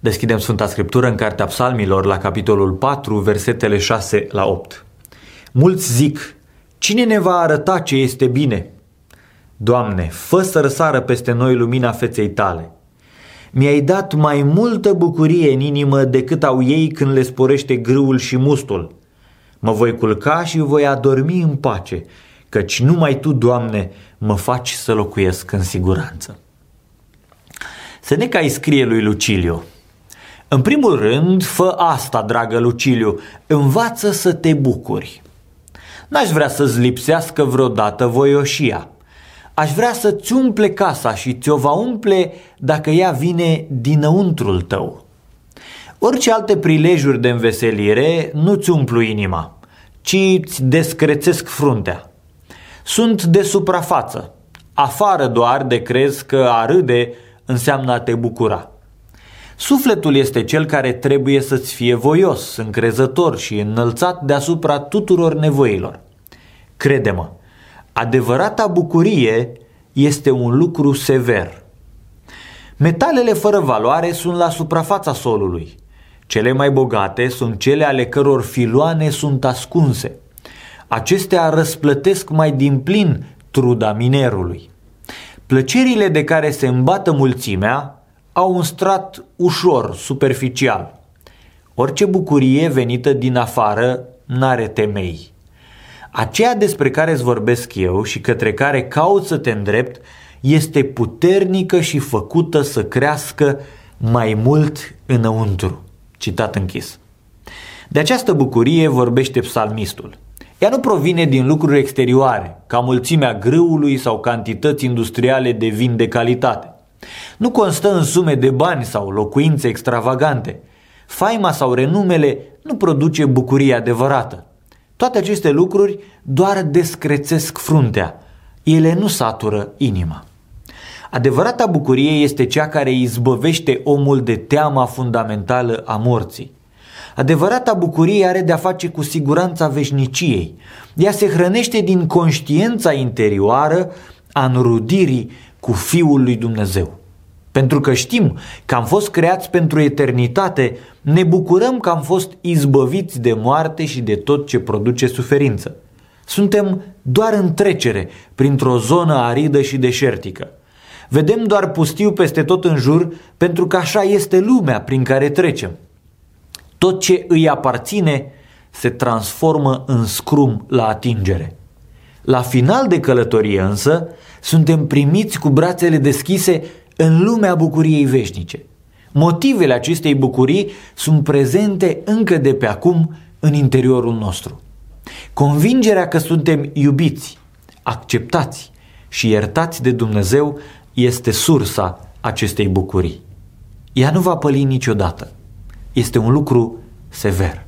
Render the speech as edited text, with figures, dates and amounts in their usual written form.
Deschidem Sfânta Scriptură în Cartea Psalmilor, la capitolul 4, versetele 6 la 8. Mulți zic, cine ne va arăta ce este bine? Doamne, fă să răsară peste noi lumina feței Tale. Mi-ai dat mai multă bucurie în inimă decât au ei când le sporește grâul și mustul. Mă voi culca și voi adormi în pace, căci numai Tu, Doamne, mă faci să locuiesc în siguranță. Seneca îi scrie lui Luciliu: în primul rând, fă asta, dragă Luciliu, învață să te bucuri. N-aș vrea să-ți lipsească vreodată voioșia. Aș vrea să-ți umple casa și ți-o va umple dacă ea vine dinăuntrul tău. Orice alte prilejuri de înveselire nu-ți umplu inima, ci îți descrețesc fruntea. Sunt de suprafață, afară doar de crezi că a râde înseamnă a te bucura. Sufletul este cel care trebuie să-ți fie voios, încrezător și înălțat deasupra tuturor nevoilor. Crede-mă, adevărata bucurie este un lucru sever. Metalele fără valoare sunt la suprafața solului. Cele mai bogate sunt cele ale căror filoane sunt ascunse. Acestea răsplătesc mai din plin truda minerului. Plăcerile de care se îmbată mulțimea au un strat ușor, superficial. Orice bucurie venită din afară n-are temei. Aceea despre care îți vorbesc eu și către care caut să te îndrept este puternică și făcută să crească mai mult înăuntru. Citat închis. De această bucurie vorbește psalmistul. Ea nu provine din lucruri exterioare, ca mulțimea grâului sau cantități industriale de vin de calitate. Nu constă în sume de bani sau locuințe extravagante. Faima sau renumele nu produce bucurie adevărată. Toate aceste lucruri doar descrețesc fruntea. Ele nu satură inima. Adevărata bucurie este cea care izbăvește omul de teama fundamentală a morții. Adevărata bucurie are de-a face cu siguranța veșniciei. Ea se hrănește din conștiința interioară a înrudirii cu Fiul lui Dumnezeu. Pentru că știm că am fost creați pentru eternitate, ne bucurăm că am fost izbăviți de moarte și de tot ce produce suferință. Suntem doar în trecere printr-o zonă aridă și deșertică. Vedem doar pustiu peste tot în jur pentru că așa este lumea prin care trecem. Tot ce îi aparține se transformă în scrum la atingere. La final de călătorie însă, suntem primiți cu brațele deschise în lumea bucuriei veșnice. Motivele acestei bucurii sunt prezente încă de pe acum în interiorul nostru. Convingerea că suntem iubiți, acceptați și iertați de Dumnezeu este sursa acestei bucurii. Ea nu va păli niciodată. Este un lucru sever.